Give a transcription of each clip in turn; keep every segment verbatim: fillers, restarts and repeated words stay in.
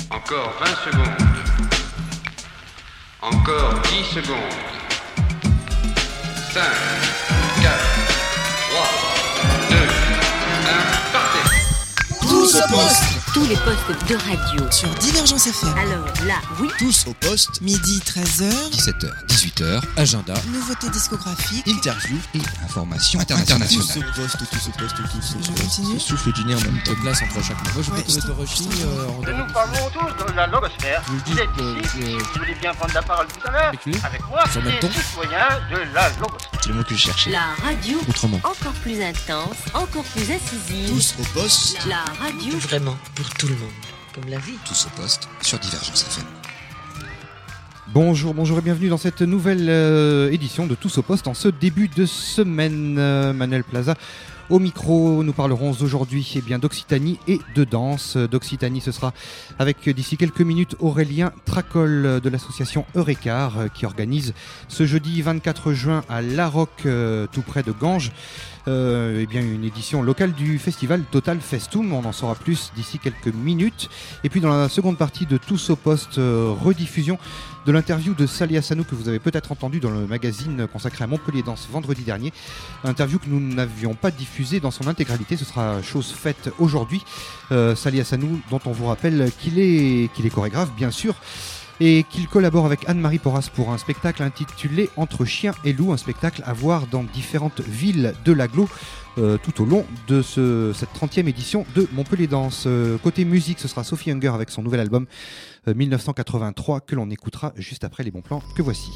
Encore vingt secondes. Encore dix secondes. cinq, quatre, trois, deux, un, partez. Tous au poste. Tous les postes de radio. Sur Divergence F M. Alors là, oui. Tous au poste. Midi treize heures. dix-sept heures, dix-huit heures, agenda. Nouveautés discographiques. Interview et information internationale. Tous au poste, tous au poste, tous au poste. Je continue. Souffle du nez en même temps. De place entre chaque mot. Je Ouais, peux te stop, mettre Rochi. stop. Euh, Nous parlons tous de la logosphère. Je Vous dis êtes que ici, je- vous voulez bien prendre la parole tout à l'heure, Avec lui avec moi, Sur le même des ton citoyens de la logosphère. C'est le mot que je cherchais. La radio, Autrement. encore plus intense, encore plus incisive. Tous au poste. La radio, Vraiment, pour tout le monde, comme la vie. Tous au poste sur Divergence F M. Bonjour, bonjour et bienvenue dans cette nouvelle euh, édition de Tous au poste en ce début de semaine. Euh, Manuel Plaza au micro, nous parlerons aujourd'hui eh bien, d'Occitanie et de danse. D'Occitanie, ce sera avec d'ici quelques minutes Aurélien Tracol de l'association Eurécar euh, qui organise ce jeudi vingt-quatre juin à La Roque, euh, tout près de Ganges, Euh, eh bien une édition locale du festival Total Festum. On en saura plus d'ici quelques minutes. Et puis dans la seconde partie de Tous au poste, euh, rediffusion de l'interview de Sali Hassanou que vous avez peut-être entendu dans le magazine consacré à Montpellier Danse vendredi dernier. Interview que nous n'avions pas diffusée dans son intégralité. Ce sera chose faite aujourd'hui. Euh, Sali Hassanou, dont on vous rappelle qu'il est, qu'il est chorégraphe bien sûr, et qu'il collabore avec Anne-Marie Porras pour un spectacle intitulé Entre chien et loup, un spectacle à voir dans différentes villes de l'agglo euh, tout au long de ce, cette trentième édition de Montpellier Danse. Euh, côté musique, ce sera Sophie Hunger avec son nouvel album euh, dix-neuf cent quatre-vingt-trois que l'on écoutera juste après les bons plans que voici.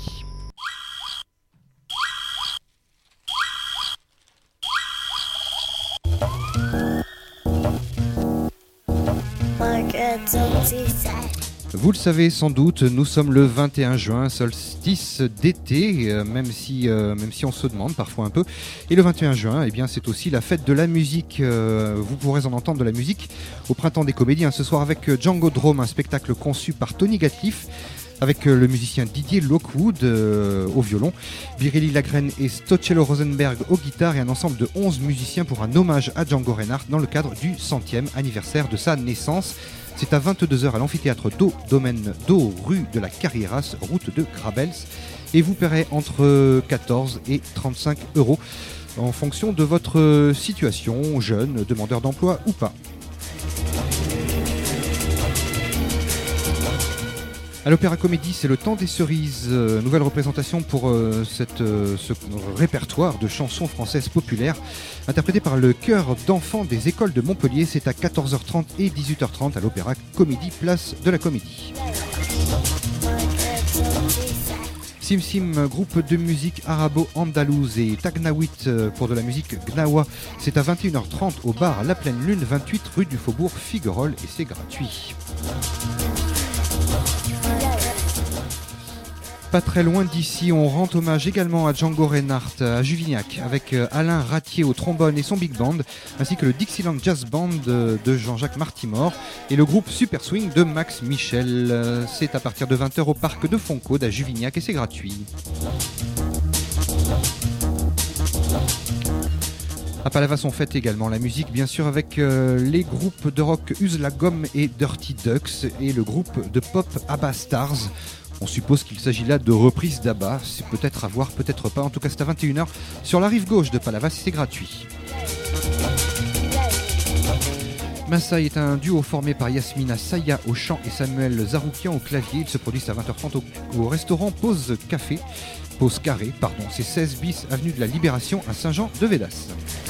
Vous le savez sans doute, nous sommes le vingt et un juin, solstice d'été, euh, même si, euh, même si on se demande parfois un peu. Et le vingt et un juin, eh bien, c'est aussi la fête de la musique. Euh, vous pourrez en entendre de la musique au Printemps des Comédies, hein, ce soir avec Django Drome, un spectacle conçu par Tony Gatliff, avec euh, le musicien Didier Lockwood euh, au violon, Biréli Lagrène et Stocello Rosenberg au guitare, et un ensemble de onze musiciens pour un hommage à Django Reinhardt dans le cadre du centième anniversaire de sa naissance. C'est à vingt-deux heures à l'amphithéâtre d'Eau, domaine d'Eau, rue de la Carrieras, route de Grabels. Et vous paierez entre quatorze et trente-cinq euros en fonction de votre situation, jeune, demandeur d'emploi ou pas. À l'Opéra Comédie, c'est le temps des cerises, euh, nouvelle représentation pour euh, cette, euh, ce répertoire de chansons françaises populaires, interprété par le chœur d'enfants des écoles de Montpellier. C'est à quatorze heures trente et dix-huit heures trente à l'Opéra Comédie, place de la Comédie. Sim Sim, groupe de musique arabo-andalouse, et Tagnawit pour de la musique gnawa. C'est à vingt et une heures trente au bar La Pleine Lune, vingt-huit rue du Faubourg Figuerolles, et c'est gratuit. Pas très loin d'ici, on rend hommage également à Django Reinhardt à Juvignac avec Alain Ratier au trombone et son big band, ainsi que le Dixieland Jazz Band de Jean-Jacques Martimore et le groupe Super Swing de Max Michel. C'est à partir de vingt heures au parc de Foncaude à Juvignac et c'est gratuit. À Palavas, on fête également la musique, bien sûr, avec euh, les groupes de rock Use la Gomme et Dirty Ducks et le groupe de pop ABBA Stars. On suppose qu'il s'agit là de reprises d'ABBA, c'est peut-être à voir, peut-être pas. En tout cas, c'est à vingt et une heures sur la rive gauche de Palavas, c'est gratuit. Massaï est un duo formé par Yasmina Saya au chant et Samuel Zaroukian au clavier. Ils se produisent à vingt heures trente au, au restaurant Pause Café, Pause Carré, pardon. C'est seize bis avenue de la Libération à Saint-Jean-de-Védas.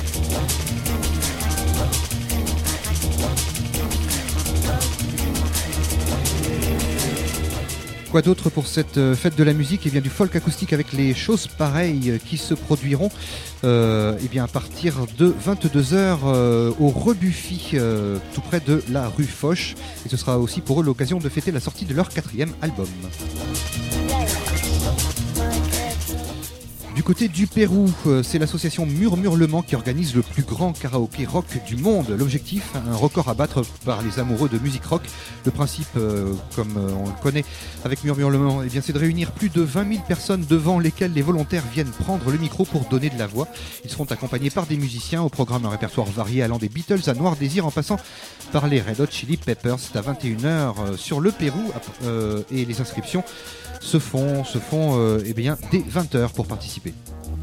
Quoi d'autre pour cette euh, fête de la musique? Eh bien, du folk acoustique avec les choses pareilles euh, qui se produiront euh, eh bien, à partir de vingt-deux heures euh, au Rebuffi, euh, tout près de la rue Foch. Et ce sera aussi pour eux l'occasion de fêter la sortie de leur quatrième album. Du côté du Pérou, euh, c'est l'association Murmurement qui organise le plus grand karaoké rock du monde. L'objectif, un record à battre par les amoureux de musique rock. Le principe, euh, comme euh, on le connaît avec Murmurement, eh bien, c'est de réunir plus de vingt mille personnes devant lesquelles les volontaires viennent prendre le micro pour donner de la voix. Ils seront accompagnés par des musiciens, au programme un répertoire varié allant des Beatles à Noir Désir en passant par les Red Hot Chili Peppers. C'est à vingt et une heures euh, sur le Pérou euh, et les inscriptions se font, se font euh, eh bien, dès vingt heures pour participer.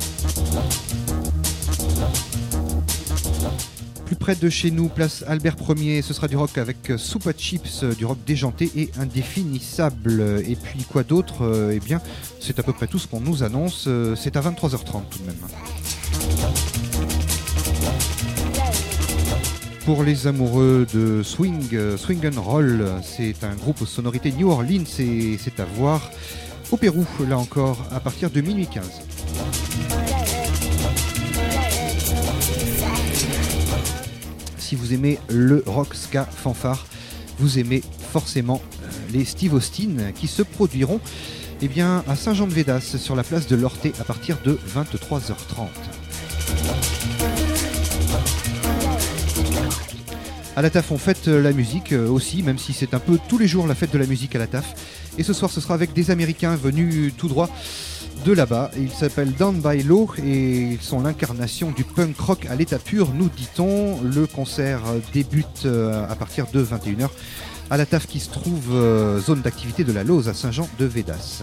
Plus près de chez nous, place Albert Ier, ce sera du rock avec Soupa Chips, du rock déjanté et indéfinissable. Et puis quoi d'autre ? Eh bien, c'est à peu près tout ce qu'on nous annonce. C'est à vingt-trois heures trente tout de même. Pour les amoureux de swing, swing and roll, c'est un groupe aux sonorités New Orleans et c'est à voir au Pérou, là encore, à partir de minuit quinze. Si vous aimez le rock ska fanfare, vous aimez forcément les Steve Austin qui se produiront eh bien, à Saint-Jean-de-Védas sur la place de l'Orté à partir de vingt-trois heures trente. À la T A F, on fête la musique aussi, même si c'est un peu tous les jours la fête de la musique à la T A F. Et ce soir, ce sera avec des Américains venus tout droit de là-bas. Ils s'appellent Down by Law et ils sont l'incarnation du punk rock à l'état pur, nous dit-on. Le concert débute à partir de vingt et une heures à la T A F qui se trouve euh, zone d'activité de la Lose à Saint-Jean-de-Védas.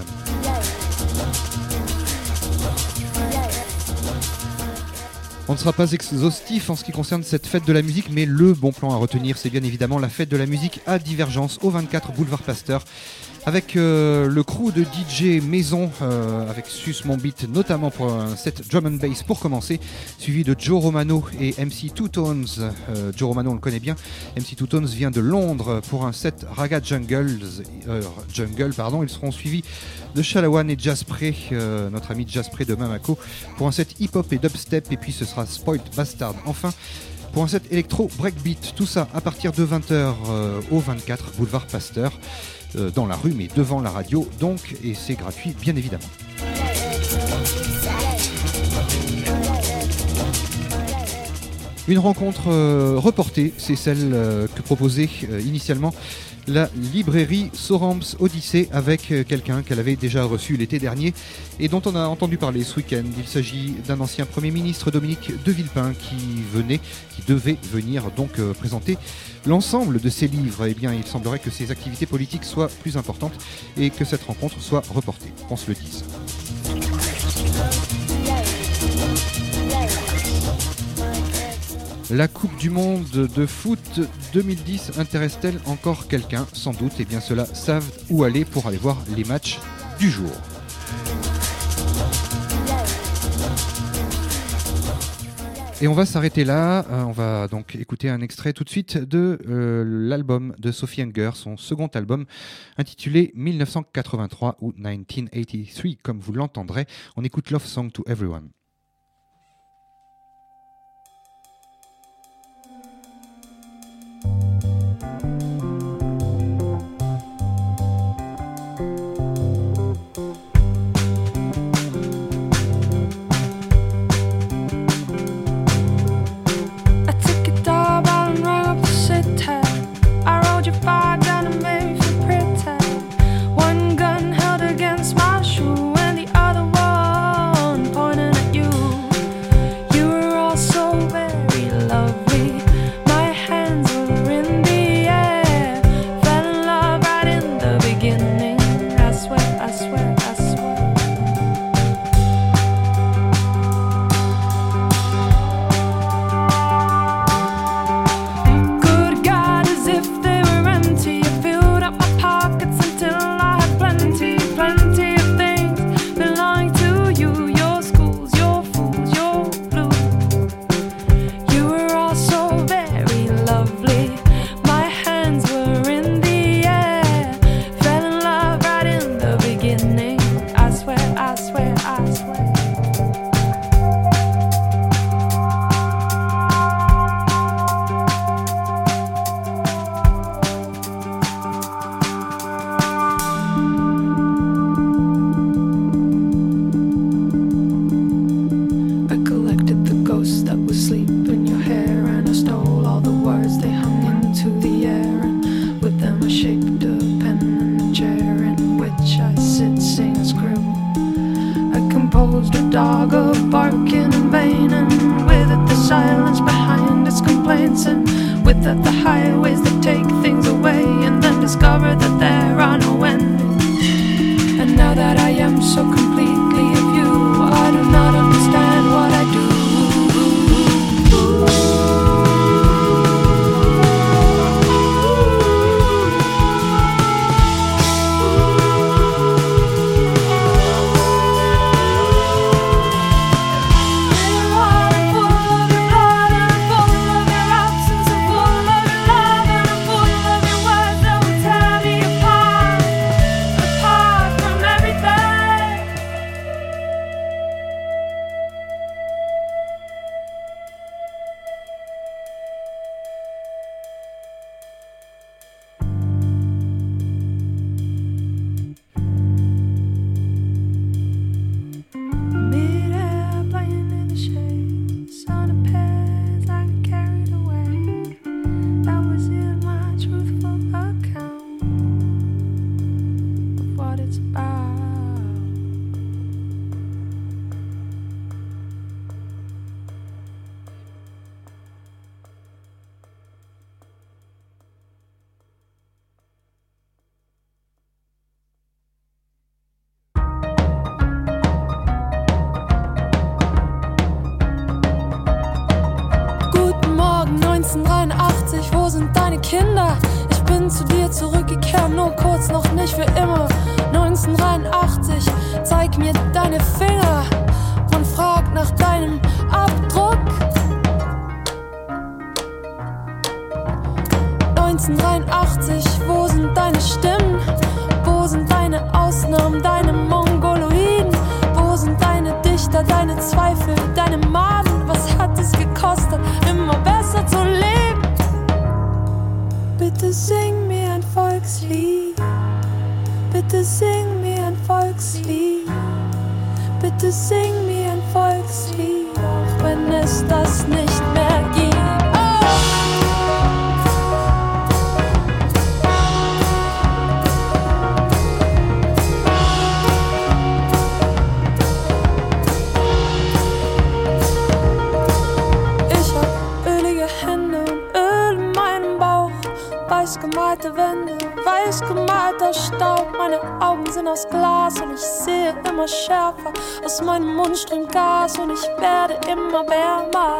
On ne sera pas exhaustif en ce qui concerne cette fête de la musique, mais le bon plan à retenir, c'est bien évidemment la fête de la musique à Divergence au vingt-quatre boulevard Pasteur, avec euh, le crew de D J Maison, euh, avec Sus Mon Beat, notamment pour un set drum and bass pour commencer, suivi de Joe Romano et M C Two Tones. Euh, Joe Romano, on le connaît bien. M C Two Tones vient de Londres pour un set Raga Jungles, euh, Jungle. Pardon. Ils seront suivis de Shalawan et Jazz Prey, euh, notre ami Jazz Prey de Mamako, pour un set hip-hop et dubstep. Et puis ce sera Spoiled Bastard. Enfin, pour un set électro breakbeat. Tout ça à partir de vingt heures euh, au vingt-quatre boulevard Pasteur. Euh, dans la rue mais devant la radio donc, et c'est gratuit bien évidemment. Une rencontre euh, reportée, c'est celle euh, que proposait euh, initialement la librairie Sorams Odyssée avec euh, quelqu'un qu'elle avait déjà reçu l'été dernier et dont on a entendu parler ce week-end. Il s'agit d'un ancien Premier ministre, Dominique de Villepin, qui venait, qui devait venir donc euh, présenter l'ensemble de ses livres. Eh bien, il semblerait que ses activités politiques soient plus importantes et que cette rencontre soit reportée, qu'on se le dise. La Coupe du Monde de foot deux mille dix intéresse-t-elle encore quelqu'un ? Sans doute, et bien ceux-là savent où aller pour aller voir les matchs du jour. Et on va s'arrêter là, euh, on va donc écouter un extrait tout de suite de euh, l'album de Sophie Hunger, son second album intitulé dix-neuf cent quatre-vingt-trois ou dix-neuf cent quatre-vingt-trois comme vous l'entendrez. On écoute Love Song to Everyone. One gun held against my shoe and the other one pointed at you. opposed a dog of barking in vain, and with it the silence behind its complaints, and with it the highways that take things away and then discover that there are no endings. And now that I am so completely of you, I do not understand what I do. neunzehnhundertdreiundachtzig, wo sind deine Kinder? Ich bin zu dir zurückgekehrt, nur kurz, noch nicht für immer. neunzehnhundertdreiundachtzig, zeig mir deine Finger und frag nach deinem Abdruck. neunzehnhundertdreiundachtzig, wo sind deine Stimmen? Wo sind deine Ausnahmen, deine Mongoloiden? Wo sind deine Dichter, deine Zweifel, deine Maden? Was hat es gekostet, immer besser zu leben? Bitte sing mir ein Volkslied. Bitte sing mir ein Volkslied. Bitte sing mir ein Volkslied, auch wenn es das nicht mehr gibt. Weiß gemalte Wände, weiß gemalter Staub. Meine Augen sind aus Glas und ich sehe immer schärfer. Aus meinem Mund strömt Gas und ich werde immer wärmer.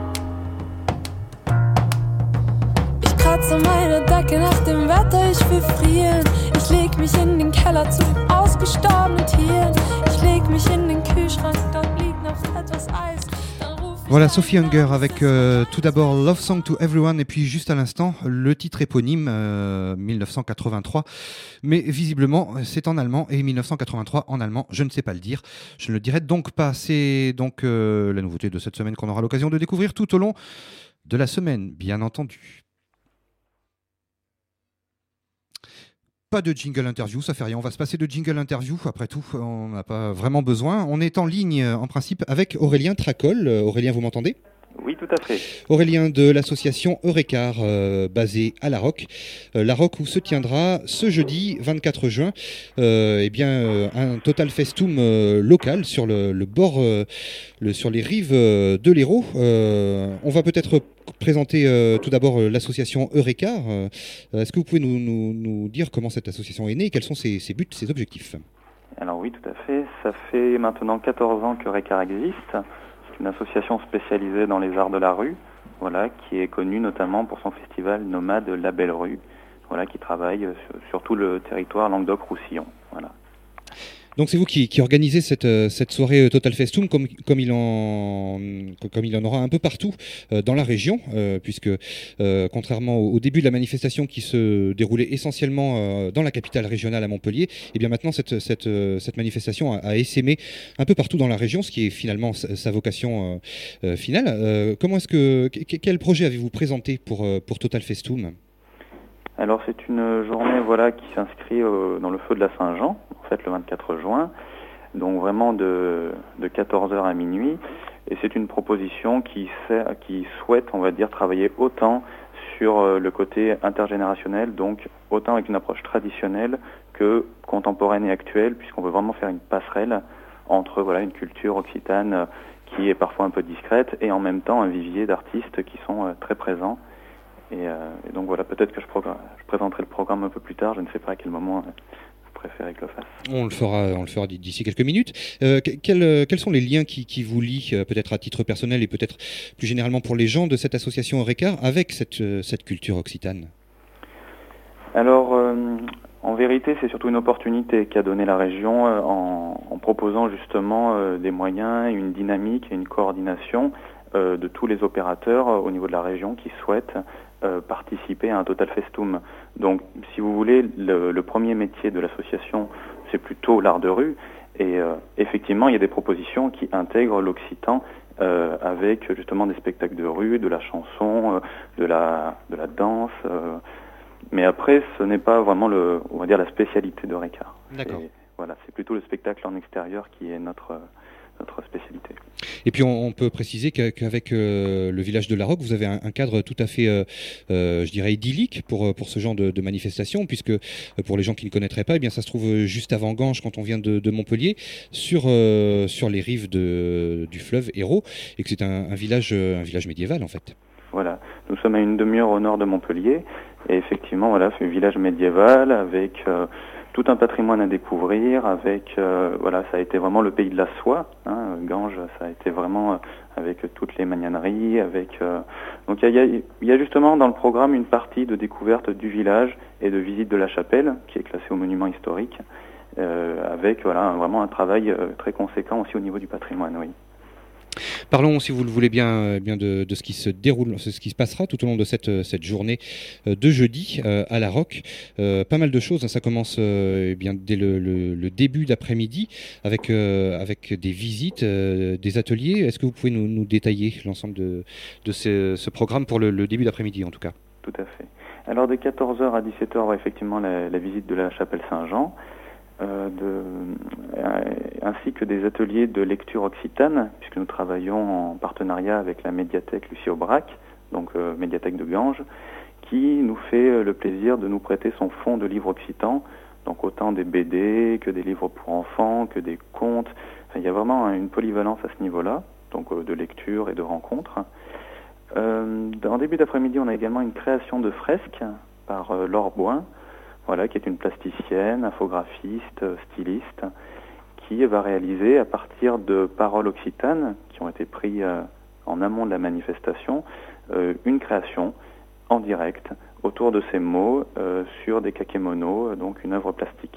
Ich kratze meine Decke nach dem Wetter, ich will frieren. Ich leg mich in den Keller zu den ausgestorbenen Tieren. Ich leg mich in den Kühlschrank, dort liegt noch etwas Eis. Voilà, Sophie Hunger avec euh, tout d'abord Love Song to Everyone et puis juste à l'instant le titre éponyme euh, dix-neuf cent quatre-vingt-trois, mais visiblement c'est en allemand et dix-neuf cent quatre-vingt-trois en allemand, je ne sais pas le dire, je ne le dirai donc pas. C'est donc euh, la nouveauté de cette semaine qu'on aura l'occasion de découvrir tout au long de la semaine, bien entendu. Pas de jingle interview, ça fait rien, on va se passer de jingle interview, après tout on n'a pas vraiment besoin. On est en ligne en principe avec Aurélien Tracol. Aurélien, vous m'entendez ? Oui, tout à fait. Aurélien de l'association Eurekar, euh, basée à La Roque. Euh, La Roque où se tiendra ce jeudi vingt-quatre juin euh, eh bien, euh, un Total Festum euh, local sur le, le bord, euh, le, sur les rives euh, de l'Hérault. Euh, on va peut-être présenter euh, tout d'abord euh, l'association Eurekar. Euh, est-ce que vous pouvez nous, nous, nous dire comment cette association est née et quels sont ses, ses buts, ses objectifs ? Alors oui, tout à fait. Ça fait maintenant quatorze ans qu'Eurekar existe. Une association spécialisée dans les arts de la rue, voilà, qui est connue notamment pour son festival nomade La Belle Rue, voilà, qui travaille sur, sur tout le territoire Languedoc-Roussillon. Voilà. Donc c'est vous qui, qui organisez cette, cette soirée Total Festum comme, comme, il en, comme il en aura un peu partout euh, dans la région, euh, puisque euh, contrairement au, au début de la manifestation qui se déroulait essentiellement euh, dans la capitale régionale à Montpellier, et bien maintenant cette, cette, cette manifestation a, a essaimé un peu partout dans la région, ce qui est finalement sa, sa vocation euh, euh, finale. Euh, comment est-ce que, quel projet avez-vous présenté pour, pour Total Festum ? Alors c'est une journée voilà, qui s'inscrit euh, dans le feu de la Saint-Jean, en fait le vingt-quatre juin, donc vraiment de, de quatorze heures à minuit. Et c'est une proposition qui, sait, qui souhaite, on va dire, travailler autant sur euh, le côté intergénérationnel, donc autant avec une approche traditionnelle que contemporaine et actuelle, puisqu'on veut vraiment faire une passerelle entre voilà, une culture occitane euh, qui est parfois un peu discrète et en même temps un vivier d'artistes qui sont euh, très présents. Et, euh, et donc voilà, peut-être que je, progr- je présenterai le programme un peu plus tard, je ne sais pas à quel moment euh, vous préférez que je le fasse. On le fera, on le fera d'ici quelques minutes. Euh, quels, quels sont les liens qui, qui vous lient, euh, peut-être à titre personnel et peut-être plus généralement pour les gens de cette association Eurekar, avec cette, euh, cette culture occitane ? Alors, euh, en vérité, c'est surtout une opportunité qu'a donnée la région euh, en, en proposant justement euh, des moyens, une dynamique et une coordination euh, de tous les opérateurs euh, au niveau de la région qui souhaitent euh, participer à un Total Festum. Donc, si vous voulez, le, le premier métier de l'association, c'est plutôt l'art de rue. Et euh, effectivement, il y a des propositions qui intègrent l'occitan euh, avec justement des spectacles de rue, de la chanson, euh, de la, de la danse. Euh, Mais après, ce n'est pas vraiment le, on va dire, la spécialité d'Eurekar. D'accord. C'est, voilà, c'est plutôt le spectacle en extérieur qui est notre, notre spécialité. Et puis on, on peut préciser qu'avec euh, le village de La Roque, vous avez un, un cadre tout à fait, euh, euh, je dirais, idyllique pour, pour ce genre de, de manifestation, puisque pour les gens qui ne connaîtraient pas, eh bien, ça se trouve juste avant Ganges, quand on vient de, de Montpellier, sur, euh, sur les rives de, du fleuve Hérault, et que c'est un, un, village, un village médiéval en fait. Voilà, nous sommes à une demi-heure au nord de Montpellier, et effectivement, voilà, c'est un village médiéval avec euh, tout un patrimoine à découvrir, avec, euh, voilà, ça a été vraiment le pays de la soie, hein, Ganges, ça a été vraiment euh, avec toutes les magnaneries, avec, euh, donc il y a, y a justement dans le programme une partie de découverte du village et de visite de la chapelle, qui est classée au monument historique, euh, avec, voilà, un, vraiment un travail euh, très conséquent aussi au niveau du patrimoine, oui. Parlons, si vous le voulez bien, bien de, de ce qui se déroule, ce qui se passera tout au long de cette, cette journée de jeudi euh, à La Roque. Euh, pas mal de choses, hein, ça commence euh, eh bien, dès le, le, le début d'après-midi avec, euh, avec des visites, euh, des ateliers. Est-ce que vous pouvez nous, nous détailler l'ensemble de, de ce, ce programme pour le, le début d'après-midi en tout cas ? Tout à fait. Alors de quatorze heures à dix-sept heures, effectivement la, la visite de la chapelle Saint-Jean. Euh, de, euh, ainsi que des ateliers de lecture occitane, puisque nous travaillons en partenariat avec la médiathèque Lucie Aubrac, donc euh, médiathèque de Ganges, qui nous fait le plaisir de nous prêter son fonds de livres occitans, donc autant des B D que des livres pour enfants, que des contes. Enfin, il y a vraiment une polyvalence à ce niveau-là, donc euh, de lecture et de rencontres. Euh, en début d'après-midi, on a également une création de fresques par euh, Laure Boin, voilà, qui est une plasticienne, infographiste, styliste, qui va réaliser à partir de paroles occitanes qui ont été prises euh, en amont de la manifestation, euh, une création en direct autour de ces mots euh, sur des kakémonos, donc une œuvre plastique.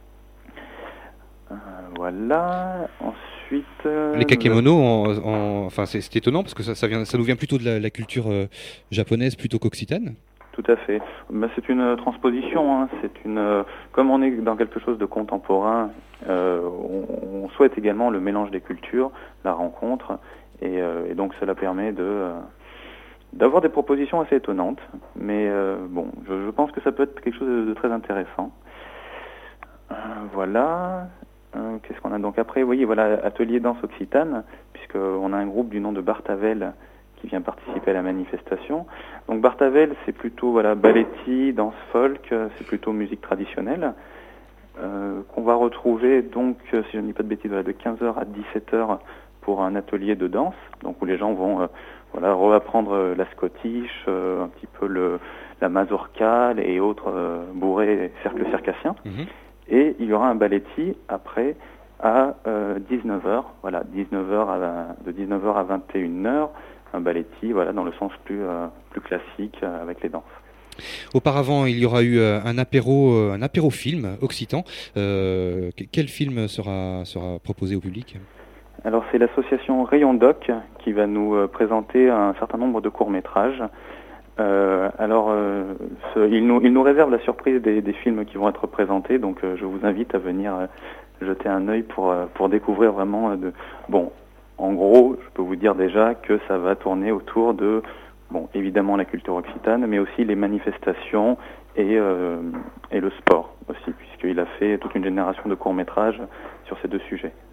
Euh, voilà. Ensuite, euh, les kakémonos, en, en, enfin c'est, c'est étonnant parce que ça, ça, vient, ça nous vient plutôt de la, la culture euh, japonaise plutôt qu'occitane. Tout à fait. Ben, c'est une transposition. Hein. C'est une, euh, comme on est dans quelque chose de contemporain, euh, on, on souhaite également le mélange des cultures, la rencontre, et, euh, et donc cela permet de euh, d'avoir des propositions assez étonnantes. Mais euh, bon, je, je pense que ça peut être quelque chose de, de très intéressant. Euh, voilà. Euh, qu'est-ce qu'on a donc après ? Oui, voilà, atelier danse occitane, puisque on a un groupe du nom de Bartavel qui vient participer à la manifestation. Donc Bartavel, c'est plutôt voilà balletti, danse folk, c'est plutôt musique traditionnelle, euh, qu'on va retrouver donc, si je ne dis pas de bêtises, voilà, de quinze heures à dix-sept heures pour un atelier de danse, donc où les gens vont euh, voilà réapprendre la scottish, euh, un petit peu le la mazurka et autres euh, bourrées cercles circassiens. Mmh. Et il y aura un balletti après à euh, dix-neuf heures, voilà dix-neuf heures à, de dix-neuf heures à vingt et une heures. Un balletti, voilà, dans le sens plus, euh, plus classique euh, avec les danses. Auparavant, il y aura eu euh, un apéro, euh, un apéro film occitan. Euh, quel film sera, sera proposé au public ? Alors, c'est l'association Rayon Doc qui va nous euh, présenter un certain nombre de courts-métrages. Euh, alors, euh, ce, il, nous, il nous réserve la surprise des, des films qui vont être présentés, donc euh, je vous invite à venir euh, jeter un œil pour, euh, pour découvrir vraiment euh, de... Bon, en gros, je peux vous dire déjà que ça va tourner autour de, bon, évidemment la culture occitane, mais aussi les manifestations et, euh, et le sport aussi, puisqu'il a fait toute une génération de courts-métrages sur ces deux sujets.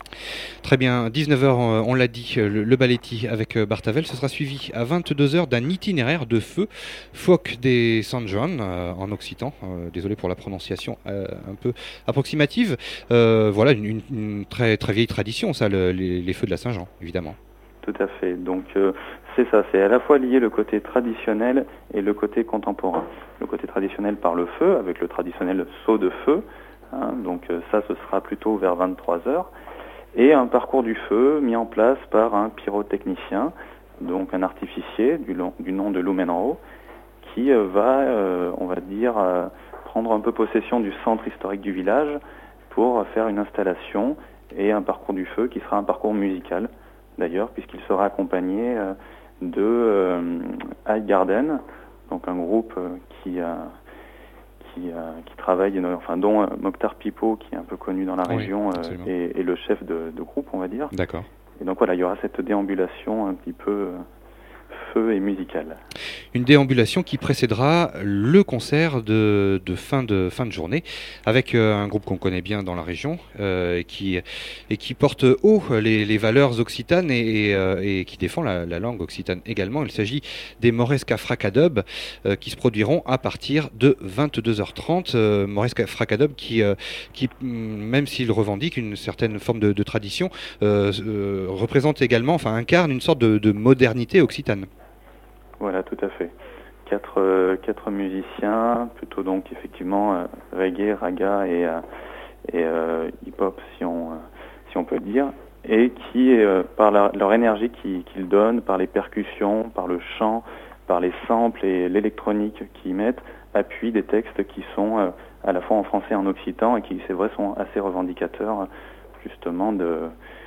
Très bien, dix-neuf heures, on l'a dit, le, le Balletti avec Bartavel. Ce sera suivi à vingt-deux heures d'un itinéraire de feu, Foc des San Juan, euh, en occitan. Euh, désolé pour la prononciation euh, un peu approximative. Euh, voilà, une, une, une très, très vieille tradition, ça, le, les, les feux de la Saint-Jean, évidemment. Tout à fait. Donc euh, c'est ça, c'est à la fois lié le côté traditionnel et le côté contemporain. Le côté traditionnel par le feu, avec le traditionnel saut de feu. Hein, donc euh, ça, ce sera plutôt vers vingt-trois heures. Et un parcours du feu mis en place par un pyrotechnicien, donc un artificier du, long, du nom de Lou Menro, qui euh, va, euh, on va dire, euh, prendre un peu possession du centre historique du village pour faire une installation et un parcours du feu qui sera un parcours musical, d'ailleurs, puisqu'il sera accompagné euh, de euh, High Garden, donc un groupe euh, qui a... Qui, euh, qui travaille, enfin, dont euh, Mokhtar Pipo, qui est un peu connu dans la oui, région, euh, est, est le chef de, de groupe, on va dire. D'accord. Et donc voilà, il y aura cette déambulation un petit peu euh, feu et musicale. Une déambulation qui précédera le concert de, de, fin, de fin de journée, avec euh, un groupe qu'on connaît bien dans la région, euh, et, qui, et qui porte haut les, les valeurs occitanes et, et, euh, et qui défend la, la langue occitane également. Il s'agit des Moresca Fracadub, euh, qui se produiront à partir de vingt-deux heures trente. Euh, Moresca Fracadub qui, euh, qui, même s'il revendique une certaine forme de, de tradition, euh, euh, représente également, enfin incarne une sorte de, de modernité occitane. Voilà, tout à fait. Quatre, euh, quatre musiciens, plutôt donc effectivement euh, reggae, raga et, euh, et euh, hip-hop, si on, euh, si on peut dire, et qui, euh, par la, leur énergie qu'ils, qu'ils donnent, par les percussions, par le chant, par les samples et l'électronique qu'ils mettent, appuient des textes qui sont euh, à la fois en français et en occitan et qui, c'est vrai, sont assez revendicateurs justement de...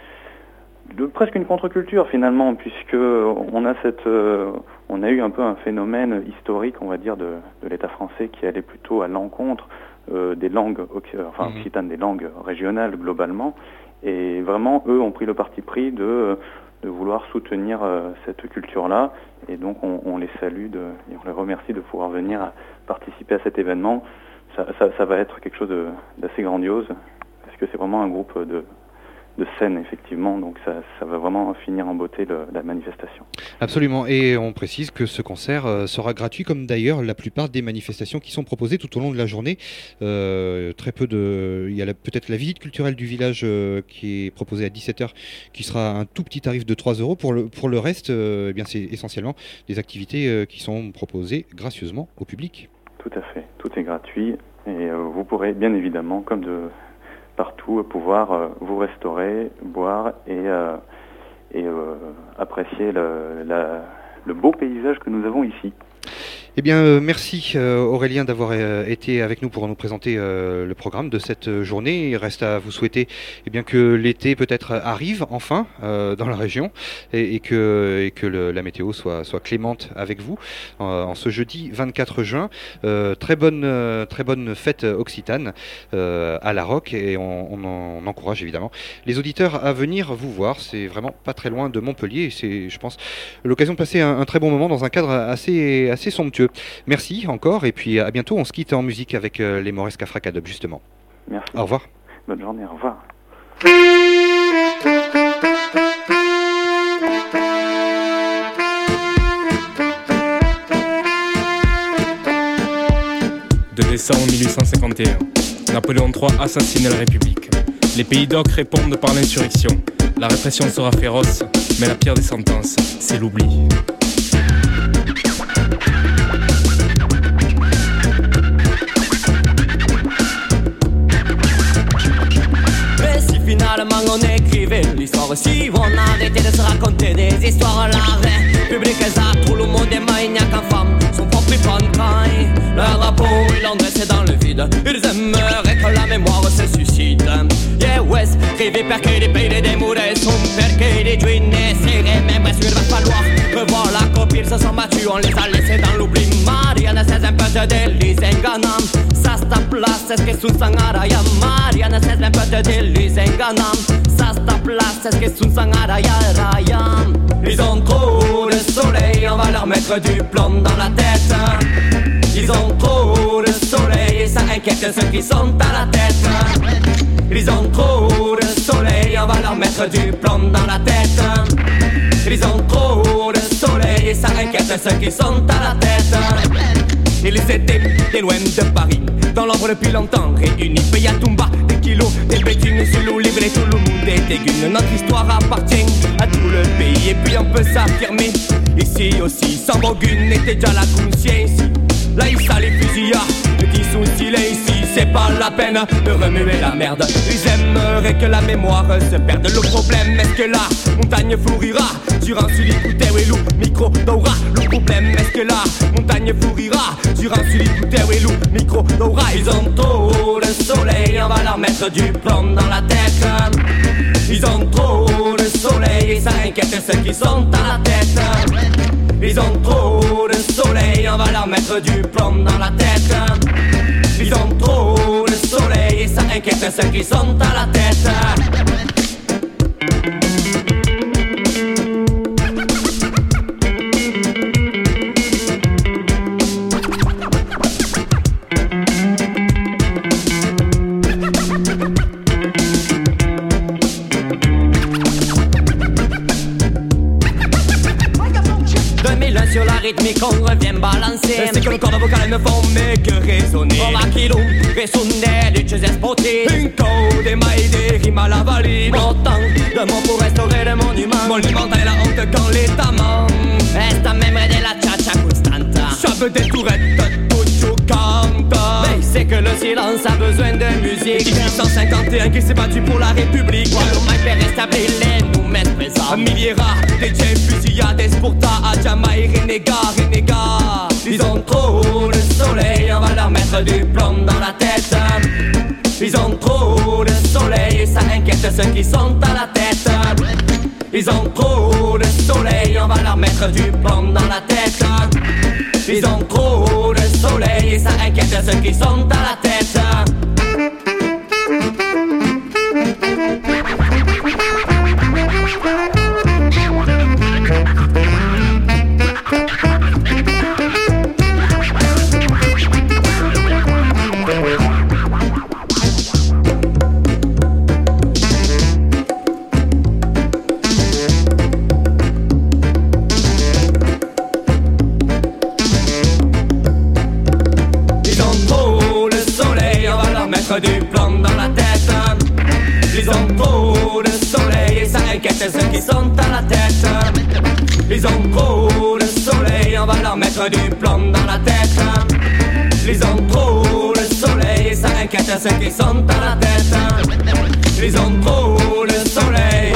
de presque une contre-culture finalement, puisque on a cette, euh, on a eu un peu un phénomène historique, on va dire, de, de l'État français qui allait plutôt à l'encontre euh, des langues, enfin mmh. occitanes, des langues régionales globalement, et vraiment eux ont pris le parti pris de, de vouloir soutenir euh, cette culture-là, et donc on, on les salue de, et on les remercie de pouvoir venir à participer à cet événement. Ça, ça, ça va être quelque chose de, d'assez grandiose, parce que c'est vraiment un groupe de de scène, effectivement, donc ça, ça va vraiment finir en beauté le, la manifestation. Absolument, et on précise que ce concert euh, sera gratuit, comme d'ailleurs la plupart des manifestations qui sont proposées tout au long de la journée. Euh, très peu de... Il y a la, peut-être la visite culturelle du village euh, qui est proposée à dix-sept heures, qui sera un tout petit tarif de trois euros. Pour le, pour le reste, euh, eh bien, c'est essentiellement des activités euh, qui sont proposées gracieusement au public. Tout à fait, tout est gratuit, et euh, vous pourrez bien évidemment, comme de... partout, pouvoir euh, vous restaurer, boire et, euh, et euh, apprécier le, la, le beau paysage que nous avons ici. Eh bien, euh, merci euh, Aurélien d'avoir euh, été avec nous pour nous présenter euh, le programme de cette euh, journée. Il reste à vous souhaiter eh bien, que l'été peut-être arrive enfin euh, dans la région et, et que, et que le, la météo soit, soit clémente avec vous euh, en ce jeudi vingt-quatre juin. Euh, très, bonne, euh, très bonne fête occitane euh, à La Roque, et on, on, en, on encourage évidemment les auditeurs à venir vous voir. C'est vraiment pas très loin de Montpellier et c'est, je pense, l'occasion de passer un, un très bon moment dans un cadre assez, assez somptueux. Merci encore, et puis à bientôt. On se quitte en musique avec euh, les Moresca Fracadub, justement. Merci. Au revoir. Bonne journée, au revoir. deux décembre mille huit cent cinquante et un, Napoléon trois assassine la République. Les pays d'Oc répondent par l'insurrection. La répression sera féroce, mais la pire des sentences, c'est l'oubli. Finalement on écrivait l'histoire si on arrêtait de se raconter des histoires. La République est à tout le monde et il n'y a qu'un femme, son propre pantraille. Leur drapeau il l'endresse dans le vide. Ils aimeraient que la mémoire se suscite. Yeah West, scrivi perché di peli dei muri son perché di giuine serré. Même parce qu'il va falloir revoir la copie. Ils se sont battus, on les a laissés dans l'oubli. Mariana says un peu de délice enganam. Ça sta place, est-ce que sun sangaraya. Mariana says un peu de délice enganam. Ça sta place, est-ce que sun sangaraya rayam. Ils ont trop de soleil, on va leur mettre du plomb dans la tête. Ils ont trop de soleil et ça inquiète ceux qui sont à la tête. Ils ont trop de soleil, on va leur mettre du plomb dans la tête. Ils ont trop de soleil et ça inquiète ceux qui sont à la tête. Ils étaient des loin de Paris, dans l'ombre depuis longtemps réunis. Pays à Tumba, des kilos, des bétunes sur l'eau libre et tout le monde est éguine. Notre histoire appartient à tout le pays et puis on peut s'affirmer. Ici aussi, sans Bogun était déjà la conscience. Là il ça les fusilla, petit souci là ici, c'est pas la peine de remuer la merde. Ils aimeraient que la mémoire se perde. Le problème est-ce que la montagne fourrira sur un sully couté et loup, micro d'aura. Le problème est-ce que la montagne fourrira sur un sully couté et loup, micro d'aura. Ils ont trop de soleil, on va leur mettre du plomb dans la tête. Ils ont trop de soleil et ça inquiète ceux qui sont à la tête. Ils ont trop de soleil, on va leur mettre du plomb dans la tête. Ils ont trop de soleil et ça inquiète ceux qui sont à la tête. Sur la rythmique on revient balancer. C'est que le corps vocal ne font mais que résonner. On va kilo, résonner, luttes espontées. Une code, des mailles, des rimes à la valide. Autant de mots pour restaurer le monument. Monumental la honte quand l'État ment. Esta membre de la cha-cha constante. Chave des tourettes, tout chocante. Mais c'est que le silence a besoin de musique. dix-huit cent cinquante et un qui s'est battu pour la République. Le mic fait rétablir les nous mettre présents. Milliera, des J fusillades, Sporta, Adjama et Renégat, Renégat. Ils ont trop de soleil, on va leur mettre du plomb dans la tête. Ils ont trop de soleil et ça inquiète ceux qui sont à la tête. Ils ont trop de soleil, on va leur mettre du plomb dans la tête. Ils ont trop de soleil et ça inquiète ceux qui sont à la tête. Du plomb dans la tête. Ils ont trop de soleil et ça inquiète ceux qui sont à la tête. Ils ont trop de soleil, on va leur mettre du plomb dans la tête. Ils ont trop de soleil et ça inquiète ceux qui sont à la tête. Ils ont trop de soleil.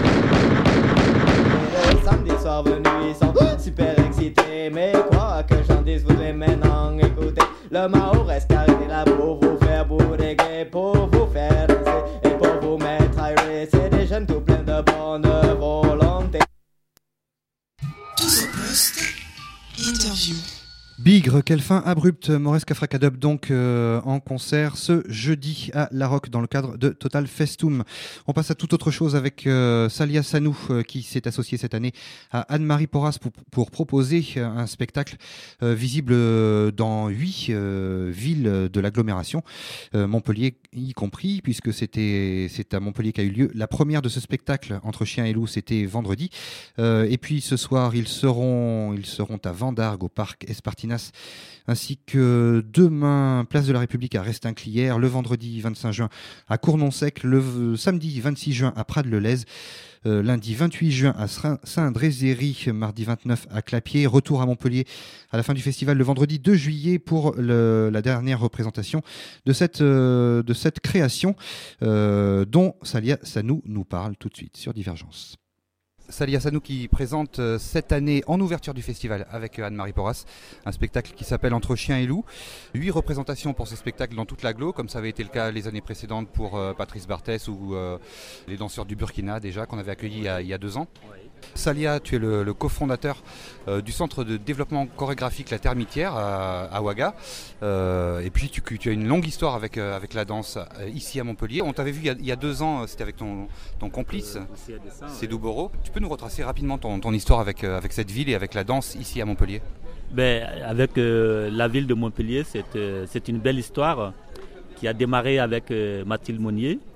Samedi soir venu, ils sont super excités. Mais quoi que j'en dise, vous voulez maintenant écouter. Le Mao reste arrêté là pour vous faire bourriguer, pour vous faire danser et pour vous mettre à rire. C'est des jeunes tout pleins de bonne volonté. Tout ce poste, interview. Bigre, quelle fin abrupte. Mauresque Fracadub donc euh, en concert ce jeudi à La Roque dans le cadre de Total Festum. On passe à toute autre chose avec euh, Salia Sanou euh, qui s'est associée cette année à Anne-Marie Porras pour, pour proposer euh, un spectacle euh, visible euh, dans huit euh, villes de l'agglomération, euh, Montpellier y compris, puisque c'était c'est à Montpellier qu'a eu lieu la première de ce spectacle Entre Chiens et Loups, c'était vendredi. Euh, et puis ce soir ils seront, ils seront à Vendargues au parc Espartinas, ainsi que demain, place de la République à Restinclière, le vendredi vingt-cinq juin à Cournon-Sec, le samedi vingt-six juin à Prades-le-Lez, euh, lundi vingt-huit juin à Saint-André-Zéry, mardi vingt-neuf à Clapier, retour à Montpellier à la fin du festival le vendredi deux juillet pour le, la dernière représentation de cette, euh, de cette création euh, dont Salia Sanou nous parle tout de suite sur Divergence. Salia Sanou qui présente euh, cette année en ouverture du festival avec euh, Anne-Marie Porras un spectacle qui s'appelle Entre Chiens et Loups. Huit représentations pour ce spectacle dans toute l'agglo, comme ça avait été le cas les années précédentes pour euh, Patrice Barthès ou euh, les danseurs du Burkina déjà qu'on avait accueillis il y a, il y a deux ans. Oui. Salia, tu es le, le cofondateur euh, du centre de développement chorégraphique La Termitière à, à Ouaga. Euh, et puis tu, tu as une longue histoire avec, euh, avec la danse euh, ici à Montpellier. On t'avait vu il y a, il y a deux ans, c'était avec ton, ton complice, euh, Cédou Boro. Tu peux nous retracer rapidement ton, ton histoire avec, euh, avec cette ville et avec la danse ici à Montpellier? Ben, avec euh, la ville de Montpellier, c'est, euh, c'est une belle histoire qui a démarré avec euh, Mathilde Monnier,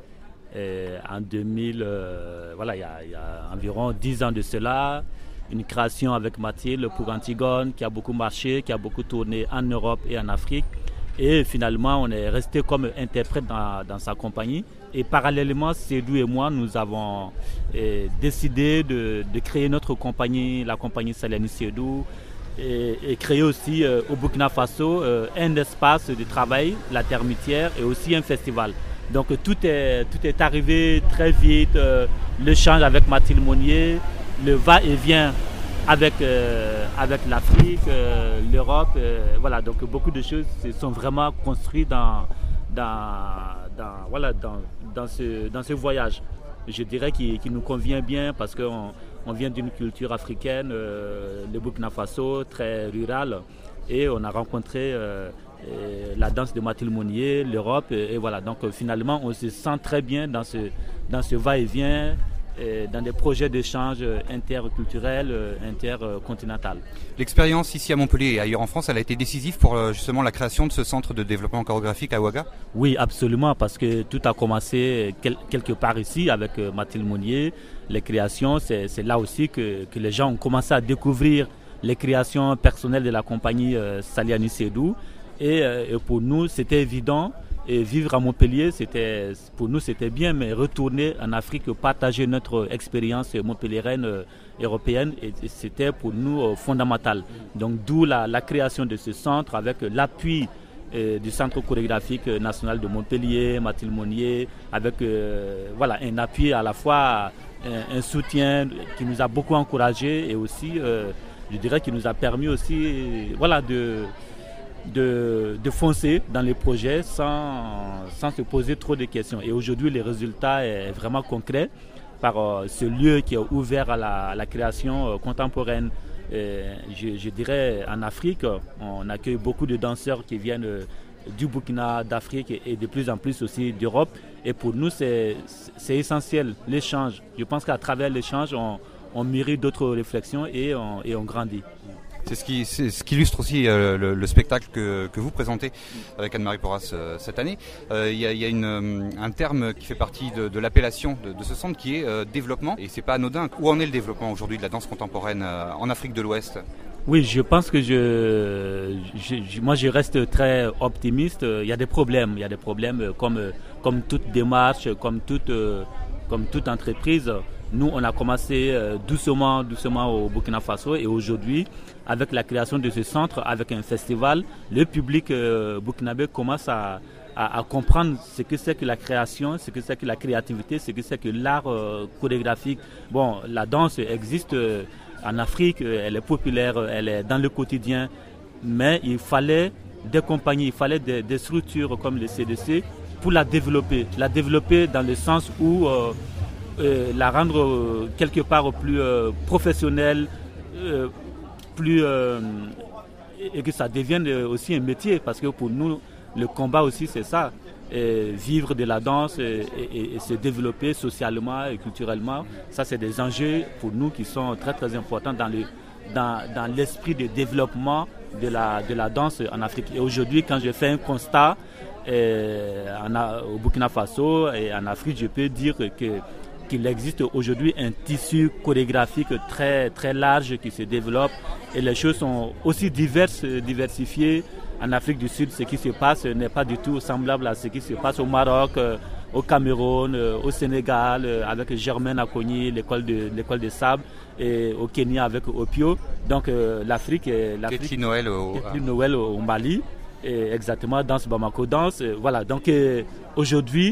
Et en deux mille, euh, voilà, il y, a, il y a environ dix ans de cela, une création avec Mathilde pour Antigone qui a beaucoup marché, qui a beaucoup tourné en Europe et en Afrique. Et finalement, on est resté comme interprète dans, dans sa compagnie. Et parallèlement, Sédou et moi, nous avons eh, décidé de, de créer notre compagnie, la compagnie Saliani Sédou, et, et créer aussi euh, au Burkina Faso euh, un espace de travail, la Termitière, et aussi un festival. Donc tout est, tout est arrivé très vite, euh, l'échange avec Mathilde Monnier, le va-et-vient avec, euh, avec l'Afrique, euh, l'Europe, euh, voilà, donc beaucoup de choses se sont vraiment construites dans, dans, dans, voilà, dans, dans, ce, dans ce voyage. Je dirais qu'il, qu'il nous convient bien parce qu'on on vient d'une culture africaine, euh, le Burkina Faso, très rural, et on a rencontré euh, la danse de Mathilde Monnier, l'Europe, et, et voilà, donc finalement on se sent très bien dans ce, dans ce va-et-vient, dans des projets d'échange interculturels, intercontinental. L'expérience ici à Montpellier et ailleurs en France, elle a été décisive pour justement la création de ce centre de développement chorégraphique à Ouaga ? Oui, absolument, parce que tout a commencé quel, quelque part ici avec Mathilde Monnier. Les créations, c'est, c'est là aussi que, que les gens ont commencé à découvrir les créations personnelles de la compagnie euh, Saliani Sédou. Et, euh, et pour nous, c'était évident. Et vivre à Montpellier, c'était, pour nous, c'était bien, mais retourner en Afrique, partager notre expérience montpelliéraine euh, européenne, et, et c'était pour nous euh, fondamental. Donc d'où la, la création de ce centre avec l'appui euh, du Centre chorégraphique national de Montpellier, Mathilde Monnier, avec euh, voilà, un appui à la fois, un, un soutien qui nous a beaucoup encouragés et aussi, euh, je dirais, qui nous a permis aussi voilà, de... De, de foncer dans les projets sans, sans se poser trop de questions. Et aujourd'hui, le résultat est vraiment concret par euh, ce lieu qui est ouvert à la, à la création euh, contemporaine. Et je, je dirais en Afrique, on accueille beaucoup de danseurs qui viennent euh, du Burkina, d'Afrique et, et de plus en plus aussi d'Europe. Et pour nous, c'est, c'est essentiel, l'échange. Je pense qu'à travers l'échange, on, on mûrit d'autres réflexions et on, et on grandit. C'est ce qui, c'est ce qui illustre aussi euh, le, le spectacle que, que vous présentez avec Anne-Marie Porras euh, cette année. Il euh, y a, y a une, euh, un terme qui fait partie de, de l'appellation de, de ce centre qui est euh, développement. Et c'est pas anodin. Où en est le développement aujourd'hui de la danse contemporaine euh, en Afrique de l'Ouest ? Oui, je pense que je, je, je, moi je reste très optimiste. Il y a des problèmes, il y a des problèmes comme, comme toute démarche, comme toute, comme toute entreprise. Nous, on a commencé euh, doucement, doucement au Burkina Faso et aujourd'hui, avec la création de ce centre, avec un festival, le public euh, burkinabé commence à, à, à comprendre ce que c'est que la création, ce que c'est que la créativité, ce que c'est que l'art euh, chorégraphique. Bon, la danse existe euh, en Afrique, elle est populaire, elle est dans le quotidien, mais il fallait des compagnies, il fallait des, des structures comme le C D C pour la développer, la développer dans le sens où euh, Euh, la rendre euh, quelque part plus euh, professionnelle, euh, plus, euh, et que ça devienne euh, aussi un métier, parce que pour nous, le combat aussi c'est ça, et vivre de la danse et, et, et se développer socialement et culturellement, ça c'est des enjeux pour nous qui sont très très importants dans, le, dans, dans l'esprit de développement de la, de la danse en Afrique. Et aujourd'hui, quand je fais un constat euh, en, au Burkina Faso et en Afrique, je peux dire que qu'il existe aujourd'hui un tissu chorégraphique très, très large qui se développe et les choses sont aussi diverses, diversifiées. En Afrique du Sud, ce qui se passe n'est pas du tout semblable à ce qui se passe au Maroc, au Cameroun, au Sénégal, avec Germaine Akogny, l'école de, l'école de sable, et au Kenya avec Opio. Donc l'Afrique, l'Afrique Ketli Noël au, Ketli Noël au Mali, et exactement dans ce Bamako Danse. Voilà, donc aujourd'hui,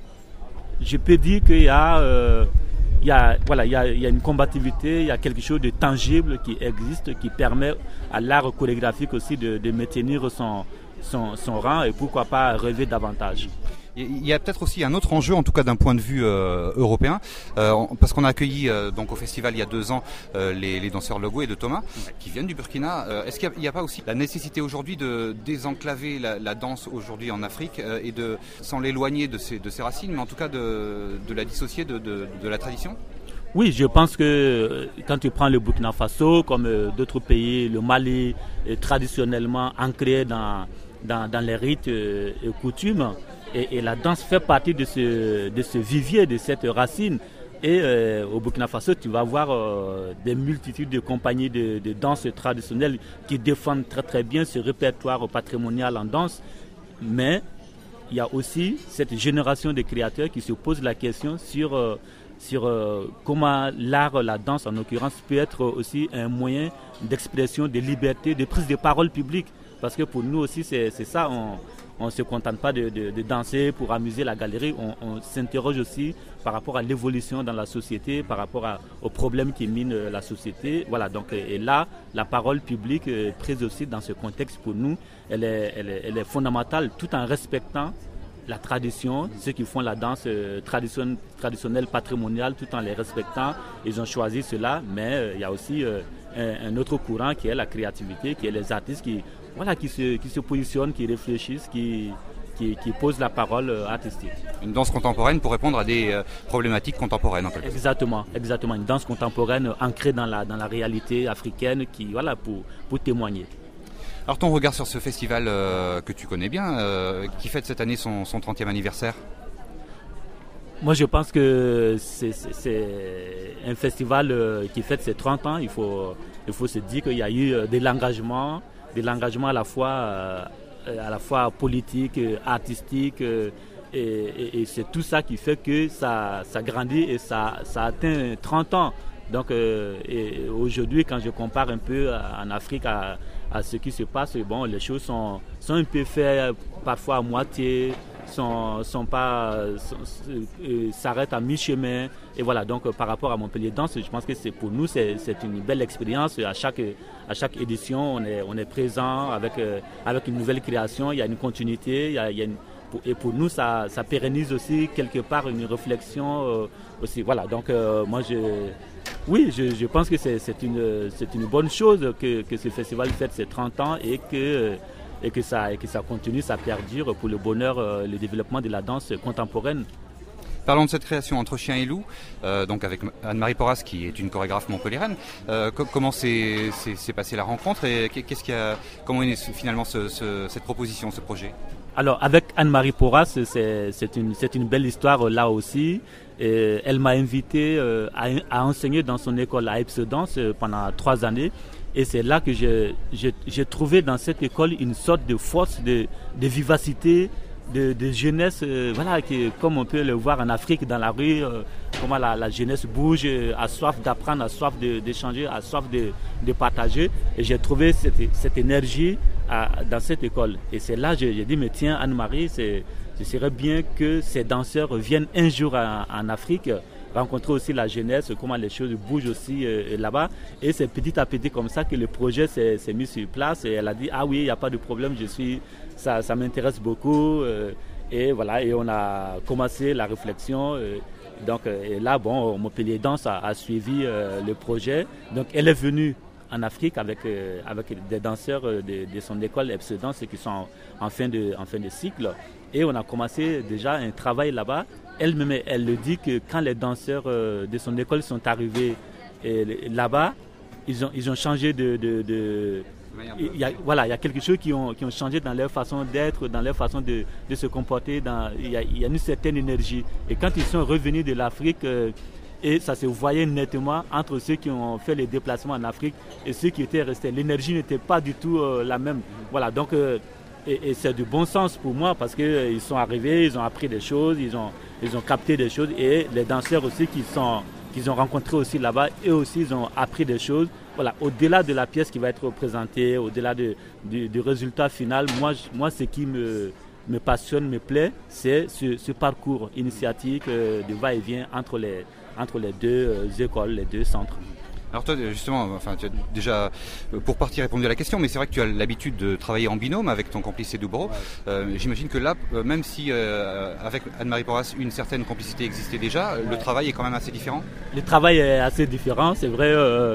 je peux dire qu'il y a, euh, il y a, voilà, il y a, il y a une combativité, il y a quelque chose de tangible qui existe, qui permet à l'art chorégraphique aussi de, de maintenir son, son, son rang et pourquoi pas rêver davantage. Il y a peut-être aussi un autre enjeu, en tout cas d'un point de vue euh, européen, euh, parce qu'on a accueilli euh, donc au festival il y a deux ans euh, les, les danseurs Logo et de Thomas qui viennent du Burkina. Euh, est-ce qu'il n'y a, a pas aussi la nécessité aujourd'hui de désenclaver la, la danse aujourd'hui en Afrique euh, et de sans l'éloigner de ses, de ses racines, mais en tout cas de, de la dissocier de, de, de la tradition ? Oui, je pense que quand tu prends le Burkina Faso, comme euh, d'autres pays, le Mali est traditionnellement ancré dans, dans, dans les rites euh, et coutumes. Et, et la danse fait partie de ce, de ce vivier, de cette racine. Et euh, au Burkina Faso, tu vas voir euh, des multitudes de compagnies de, de danse traditionnelles qui défendent très très bien ce répertoire patrimonial en danse. Mais il y a aussi cette génération de créateurs qui se posent la question sur, euh, sur euh, comment l'art, la danse en l'occurrence, peut être aussi un moyen d'expression, de liberté, de prise de parole publique. Parce que pour nous aussi, c'est, c'est ça, on ne se contente pas de, de, de danser pour amuser la galerie, on, on s'interroge aussi par rapport à l'évolution dans la société, par rapport à, aux problèmes qui minent la société. Voilà, donc, et là, la parole publique euh, prise aussi dans ce contexte pour nous, elle est, elle est, elle est fondamentale tout en respectant la tradition, ceux qui font la danse euh, tradition, traditionnelle, patrimoniale, tout en les respectant. Ils ont choisi cela, mais euh, il y a aussi euh, un, un autre courant qui est la créativité, qui est les artistes qui, voilà, qui, se, qui se positionnent, qui réfléchissent, qui, qui, qui posent la parole euh, artistique. Une danse contemporaine pour répondre à des euh, problématiques contemporaines en quelque sorte. Exactement, exactement. Une danse contemporaine euh, ancrée dans la, dans la réalité africaine qui, voilà, pour, pour témoigner. Alors ton regard sur ce festival euh, que tu connais bien, euh, qui fête cette année son, son trentième anniversaire? Moi je pense que c'est, c'est, c'est un festival euh, qui fête ses trente ans. Il faut, il faut se dire qu'il y a eu euh, de l'engagement, de l'engagement à la fois, euh, à la fois politique, euh, artistique, euh, et, et, et c'est tout ça qui fait que ça, ça grandit et ça, ça atteint trente ans. Donc euh, et aujourd'hui, quand je compare un peu en Afrique à, à ce qui se passe, bon, les choses sont, sont un peu faites parfois à moitié, sont, sont pas, sont, euh, s'arrêtent à mi-chemin. Et voilà, donc euh, par rapport à Montpellier Danse, je pense que c'est, pour nous, c'est, c'est une belle expérience. À chaque, à chaque édition, on est, on est présent avec, euh, avec une nouvelle création, il y a une continuité, il y a, il y a une, et pour nous, ça, ça pérennise aussi quelque part une réflexion euh, aussi. Voilà, donc euh, moi, je, oui, je, je pense que c'est, c'est, une, c'est une bonne chose que, que ce festival fête ses trente ans et que, et, que ça, et que ça continue, ça perdure pour le bonheur, euh, le développement de la danse contemporaine. Parlons de cette création Entre Chien et Loup, euh, donc avec Anne-Marie Porras qui est une chorégraphe montpelliéraine. Euh, co- comment s'est, s'est, s'est passée la rencontre et qu'est-ce qui a, comment est finalement ce, ce, cette proposition, ce projet? Alors avec Anne-Marie Porras, c'est, c'est, une, c'est une belle histoire là aussi. Et elle m'a invité euh, à, à enseigner dans son école à Ipse Danse pendant trois années. Et c'est là que j'ai, j'ai, j'ai trouvé dans cette école une sorte de force, de, de vivacité, de, de jeunesse, euh, voilà, qui, comme on peut le voir en Afrique, dans la rue, euh, comment la, la jeunesse bouge, euh, a soif d'apprendre, a soif de, d'échanger, a soif de, de partager. Et j'ai trouvé cette, cette énergie à, dans cette école. Et c'est là que j'ai, j'ai dit, mais tiens, Anne-Marie, c'est, ce serait bien que ces danseurs viennent un jour en, en Afrique, rencontrer aussi la jeunesse, comment les choses bougent aussi euh, là-bas. Et c'est petit à petit comme ça que le projet s'est, s'est mis sur place. Et elle a dit, ah oui, il n'y a pas de problème, je suis, ça, ça m'intéresse beaucoup. Euh, et voilà, et on a commencé la réflexion. Euh, donc et là, bon, Montpellier Danse a, a suivi euh, le projet. Donc elle est venue en Afrique avec, euh, avec des danseurs de, de son école Ipse Danse qui sont en, en, fin de, en fin de cycle. Et on a commencé déjà un travail là-bas. Elle-même, elle le dit que quand les danseurs euh, de son école sont arrivés et, là-bas, ils ont, ils ont changé de... de, de il y a, voilà, il y a quelque chose qui ont, qui ont changé dans leur façon d'être, dans leur façon de, de se comporter. Dans, il, y a, il y a une certaine énergie. Et quand ils sont revenus de l'Afrique, euh, et ça se voyait nettement entre ceux qui ont fait les déplacements en Afrique et ceux qui étaient restés. L'énergie n'était pas du tout euh, la même. Voilà, donc... Euh, Et, et c'est du bon sens pour moi parce qu'ils euh, sont arrivés, ils ont appris des choses, ils ont, ils ont capté des choses et les danseurs aussi qui sont, qu'ils ont rencontrés aussi là-bas, eux aussi ils ont appris des choses. Voilà, au-delà de la pièce qui va être présentée, au-delà de, de, du résultat final, moi, moi ce qui me, me passionne, me plaît, c'est ce, ce parcours initiatique euh, de va-et-vient entre les, entre les deux euh, écoles, les deux centres. Alors toi, justement, enfin, tu as déjà, pour partie, répondu à la question, mais c'est vrai que tu as l'habitude de travailler en binôme avec ton complice Edou Boro. Euh, j'imagine que là, même si euh, avec Anne-Marie Porras, une certaine complicité existait déjà, le travail est quand même assez différent. Le travail est assez différent, c'est vrai. Euh,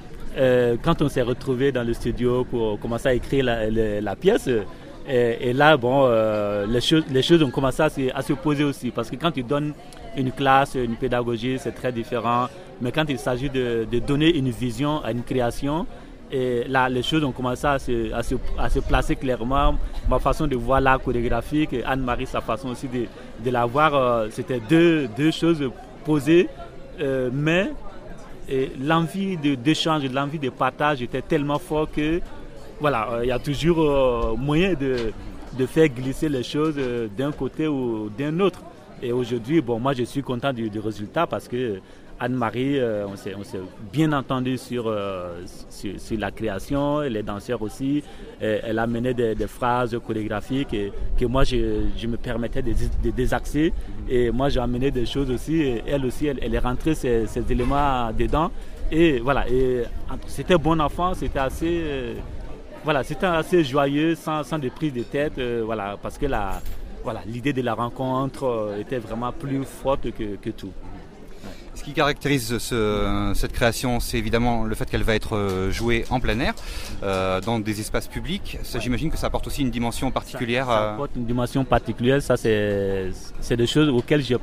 euh, quand on s'est retrouvés dans le studio pour commencer à écrire la, la, la pièce, et, et là, bon, euh, les choses, les choses ont commencé à se, à se poser aussi, parce que quand tu donnes une classe, une pédagogie, c'est très différent. Mais quand il s'agit de, de donner une vision à une création, Et là, les choses ont commencé à se, à se, à se placer clairement. Ma façon de voir l'art chorégraphique, et Anne-Marie, sa façon aussi de, de la voir, euh, c'était deux, deux choses posées, euh, mais et l'envie de, d'échange, l'envie de partage était tellement fort que voilà, il euh, y a toujours euh, moyen de, de faire glisser les choses euh, d'un côté ou d'un autre. Et aujourd'hui, bon, moi je suis content du, du résultat parce que Anne-Marie, euh, on, s'est, on s'est bien entendu sur, euh, sur, sur la création, les danseurs aussi. Et elle a mené des, des phrases chorégraphiques et, que moi je, je me permettais de, de désaxer. Et moi j'ai amené des choses aussi. Et elle aussi, elle, elle est rentrée ces, ces éléments dedans. Et voilà, et c'était bon enfant, c'était assez, euh, voilà, c'était assez joyeux, sans, sans de prise de tête, euh, voilà, parce que la, voilà, l'idée de la rencontre euh, était vraiment plus forte que, que tout. Ce qui caractérise ce, cette création, c'est évidemment le fait qu'elle va être jouée en plein air, euh, dans des espaces publics. Ça, j'imagine que ça apporte aussi une dimension particulière. Ça, ça apporte une dimension particulière. Ça, c'est, c'est des choses auxquelles je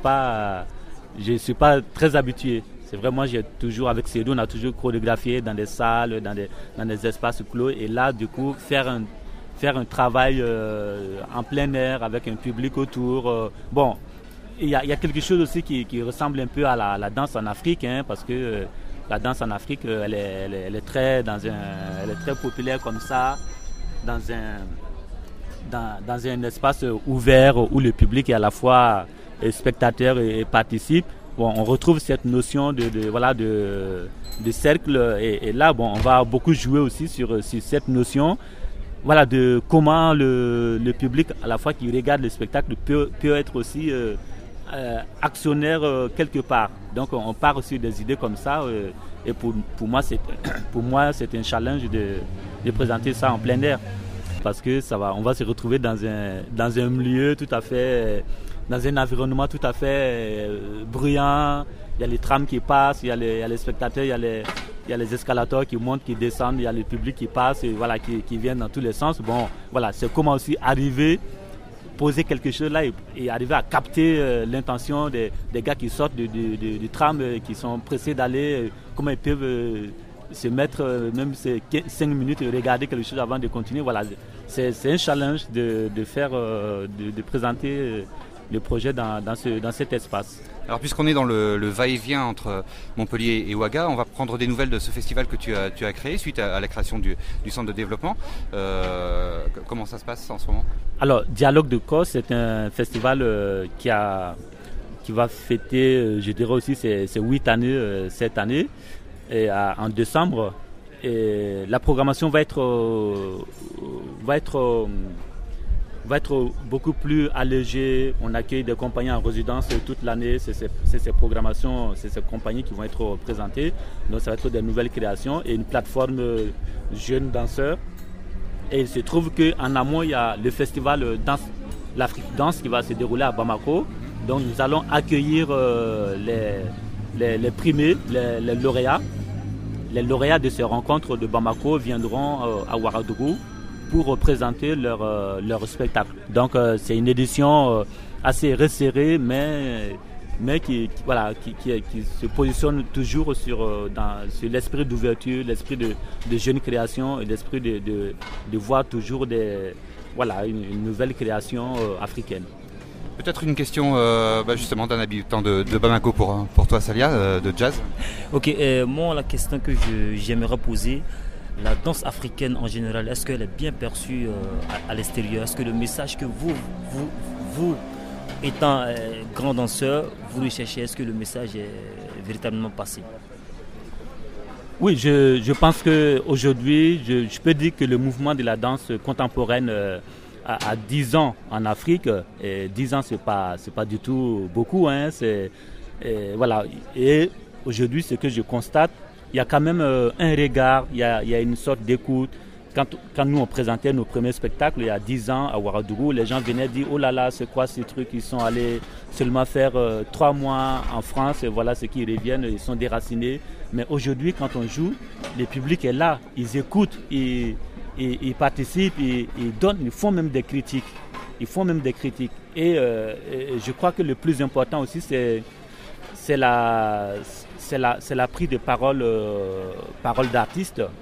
ne suis pas très habitué. C'est vrai, moi, j'ai toujours, avec Cédou, on a toujours chorégraphié dans des salles, dans des, dans des espaces clos. Et là, du coup, faire un, faire un travail euh, en plein air avec un public autour. Euh, bon. Il y, a, il y a quelque chose aussi qui, qui ressemble un peu à la, la danse en Afrique, hein, parce que euh, la danse en Afrique, elle est, elle est, elle est très, dans un, elle est très populaire comme ça, dans un, dans, dans un espace ouvert où le public est à la fois spectateur et, et participe. Bon, on retrouve cette notion de, de, voilà, de, de cercle et, et là, bon, on va beaucoup jouer aussi sur, sur cette notion. Voilà, de comment le, le public, à la fois qui regarde le spectacle, peut, peut être aussi euh, euh, actionnaire euh, quelque part. Donc on part aussi des idées comme ça euh, et pour, pour, moi, c'est, pour moi c'est un challenge de, de présenter ça en plein air parce que ça va, on va se retrouver dans un, dans un milieu tout à fait, dans un environnement tout à fait euh, bruyant. Il y a les trams qui passent, il y a les, il y a les spectateurs, il y a les, il y a les escalators qui montent, qui descendent, il y a le public qui passe, et voilà, qui, qui viennent dans tous les sens. Bon, voilà, c'est comment aussi arriver, poser quelque chose là et, et arriver à capter euh, l'intention des, des gars qui sortent du, du, du, du tram, euh, qui sont pressés d'aller, euh, comment ils peuvent euh, se mettre, euh, même ces cinq minutes, et regarder quelque chose avant de continuer. Voilà, c'est, c'est un challenge de, de faire, euh, de, de présenter euh, le projet dans, dans, ce, dans cet espace. Alors puisqu'on est dans le, le va-et-vient entre Montpellier et Ouaga, on va prendre des nouvelles de ce festival que tu as, tu as créé suite à, à la création du, du centre de développement. Euh, comment ça se passe en ce moment ? Alors, Dialogue de Cause, c'est un festival euh, qui, a, qui va fêter, euh, je dirais aussi, ses, ses huit années euh, cette année, et, à, en décembre. Et la programmation va être, euh, va être euh, va être beaucoup plus allégé. On accueille des compagnies en résidence toute l'année. C'est ces, c'est ces programmations, c'est ces compagnies qui vont être présentées. Donc ça va être des nouvelles créations et une plateforme jeunes danseurs. Et il se trouve qu'en amont, il y a le festival Danse, l'Afrique Danse qui va se dérouler à Bamako. Donc nous allons accueillir euh, les, les, les primés, les, les lauréats. Les lauréats de ces rencontres de Bamako viendront euh, à Ouagadougou pour présenter leur, euh, leur spectacle. Donc euh, c'est une édition euh, assez resserrée, mais, mais qui, qui, voilà, qui, qui, qui se positionne toujours sur, euh, dans, sur l'esprit d'ouverture, l'esprit de, de jeune création et l'esprit de, de, de voir toujours des, voilà, une, une nouvelle création euh, africaine. Peut-être une question euh, bah justement d'un habitant de, de Bamako pour, pour toi, Salia, euh, de jazz. Ok, euh, moi la question que je, j'aimerais poser, la danse africaine en général, est-ce qu'elle est bien perçue euh, à, à l'extérieur ? Est-ce que le message que vous, vous, vous étant euh, grand danseur, vous recherchez, est-ce que le message est véritablement passé ? Oui, je, je pense qu'aujourd'hui, je, je peux dire que le mouvement de la danse contemporaine euh, à, à dix ans en Afrique, et dix ans c'est pas, c'est pas du tout beaucoup, hein, c'est, et, voilà. Et aujourd'hui, ce que je constate, il y a quand même euh, un regard, il y a, il y a une sorte d'écoute. Quand, quand nous on présentait nos premiers spectacles il y a dix ans à Ouagadougou, les gens venaient dire oh là là, c'est quoi ces trucs, ils sont allés seulement faire euh, trois mois en France et voilà ce qu'ils reviennent, ils sont déracinés. Mais aujourd'hui, quand on joue, le public est là, ils écoutent, ils, ils, ils participent, ils, ils donnent, ils font même des critiques. Ils font même des critiques. Et, euh, et je crois que le plus important aussi, c'est, c'est, la, c'est, la, c'est la prise de parole, euh, parole d'artistes.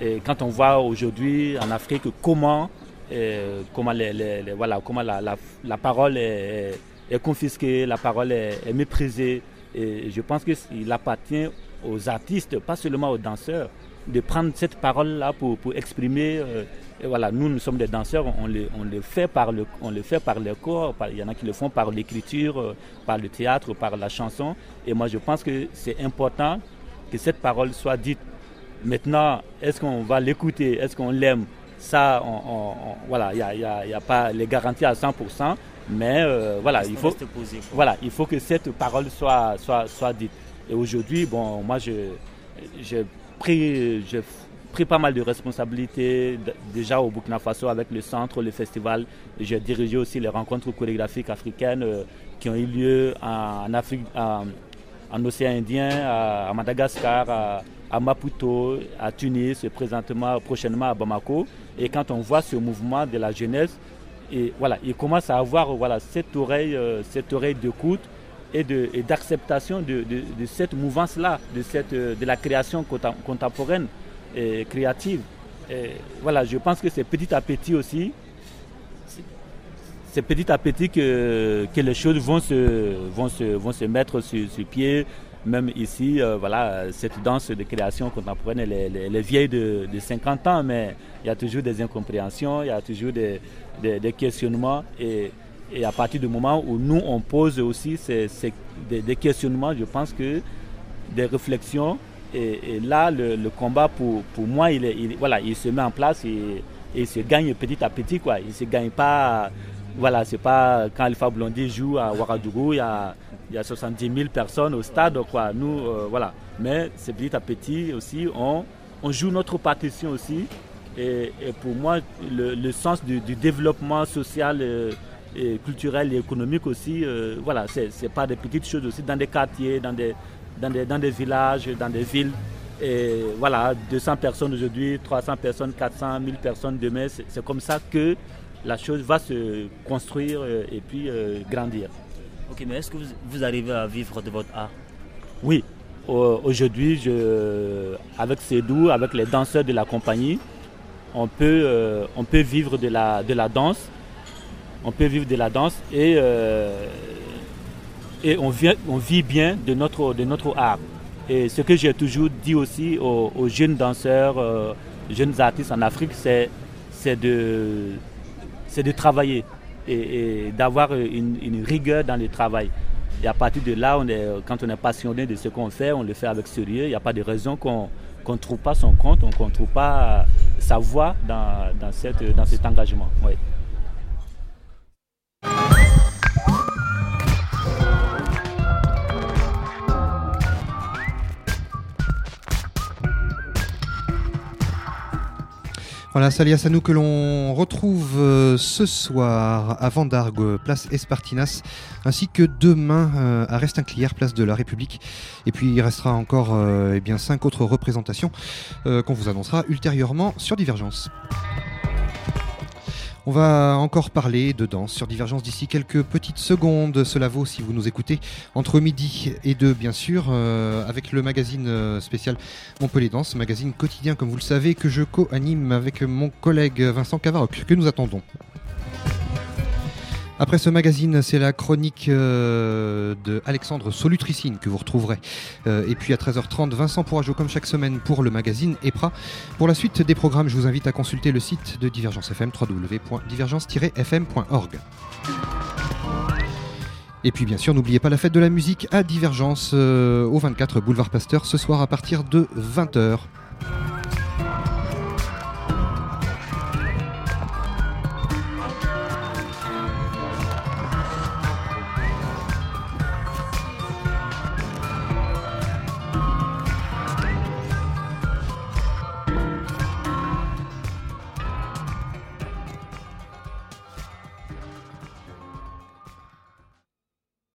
Et quand on voit aujourd'hui en Afrique comment, euh, comment, les, les, les, voilà, comment la, la, la parole est, est confisquée, la parole est, est méprisée, et je pense qu'il appartient aux artistes, pas seulement aux danseurs, de prendre cette parole-là pour, pour exprimer. Euh, et voilà, nous, nous sommes des danseurs, on le, on le fait par le, on le fait par le corps. Par, il y en a qui le font par l'écriture, euh, par le théâtre, par la chanson. Et moi, je pense que c'est important que cette parole soit dite. Maintenant, est-ce qu'on va l'écouter, est-ce qu'on l'aime? Ça, on, on, on, voilà, il n'y a, y a, y a pas les garanties à cent pour cent, mais euh, voilà, il faut, poser, voilà, il faut que cette parole soit, soit, soit dite. Et aujourd'hui, bon, moi, je, j'ai pris, j'ai pris pas mal de responsabilités d- déjà au Burkina Faso avec le centre, le festival. Et j'ai dirigé aussi les rencontres chorégraphiques africaines euh, qui ont eu lieu en, en Afrique, en, en Océan Indien, à, à Madagascar, à, à Maputo, à Tunis, et présentement, prochainement à Bamako. Et quand on voit ce mouvement de la jeunesse, et voilà, il commence à avoir voilà, cette oreille, euh, cette oreille d'écoute et, de, et d'acceptation de, de, de cette mouvance-là, de, cette, de la création contemporaine et créative. Et voilà, je pense que c'est petit à petit aussi, c'est petit à petit que, que les choses vont se, vont se, vont se mettre sur, sur pied. Même ici, euh, voilà, cette danse de création contemporaine, elle est, elle est vieille de, de cinquante ans, mais il y a toujours des incompréhensions, il y a toujours des, des, des questionnements. Et, et à partir du moment où nous, on pose aussi ces, ces, des, des questionnements, je pense que des réflexions, et, et là, le, le combat, pour, pour moi, il, est, il, voilà, il se met en place et, et il se gagne petit à petit, quoi. Il ne se gagne pas... Voilà, c'est pas quand Alpha Blondy joue à Ouagadougou, il y a, il y a soixante-dix mille personnes au stade, quoi. Nous, euh, voilà. Mais c'est petit à petit aussi, on, on joue notre partition aussi. Et, et pour moi, le, le sens du, du développement social, euh, et culturel et économique aussi, euh, voilà, c'est, c'est pas des petites choses aussi dans des quartiers, dans des, dans des, dans des villages, dans des villes. Et voilà, deux cents personnes aujourd'hui, trois cents personnes, quatre cents, mille personnes demain. C'est, c'est comme ça que la chose va se construire et puis euh, grandir. Ok, mais est-ce que vous, vous arrivez à vivre de votre art? Oui. Euh, aujourd'hui, je, avec Sédou, avec les danseurs de la compagnie, on peut, euh, on peut vivre de la, de la danse. On peut vivre de la danse et, euh, et on, vit, on vit bien de notre, de notre art. Et ce que j'ai toujours dit aussi aux, aux jeunes danseurs, euh, jeunes artistes en Afrique, c'est, c'est de... c'est de travailler et, et d'avoir une, une rigueur dans le travail. Et à partir de là, on est, quand on est passionné de ce qu'on fait, on le fait avec sérieux. Il n'y a pas de raison qu'on ne trouve pas son compte, qu'on ne trouve pas sa voie dans, dans, cette, dans cet engagement. Ouais. Voilà, Salia Sanou que l'on retrouve euh, ce soir à Vendargue, place Espartinas, ainsi que demain euh, à Restinclière, place de la République. Et puis il restera encore euh, eh bien, cinq autres représentations euh, qu'on vous annoncera ultérieurement sur Divergence. On va encore parler de danse sur Divergence d'ici quelques petites secondes. Cela vaut si vous nous écoutez entre midi et deux, bien sûr, euh, avec le magazine euh, spécial Montpellier Danse, magazine quotidien, comme vous le savez, que je co-anime avec mon collègue Vincent Cavaroc, que nous attendons. Après ce magazine, c'est la chronique euh, de Alexandre Solutricine que vous retrouverez. Euh, et puis à treize heures trente, Vincent Pourrageau, comme chaque semaine, pour le magazine EPRA. Pour la suite des programmes, je vous invite à consulter le site de Divergence F M, w w w point divergence tiret f m point org. Et puis bien sûr, n'oubliez pas la fête de la musique à Divergence euh, au vingt-quatre boulevard Pasteur, ce soir à partir de vingt heures.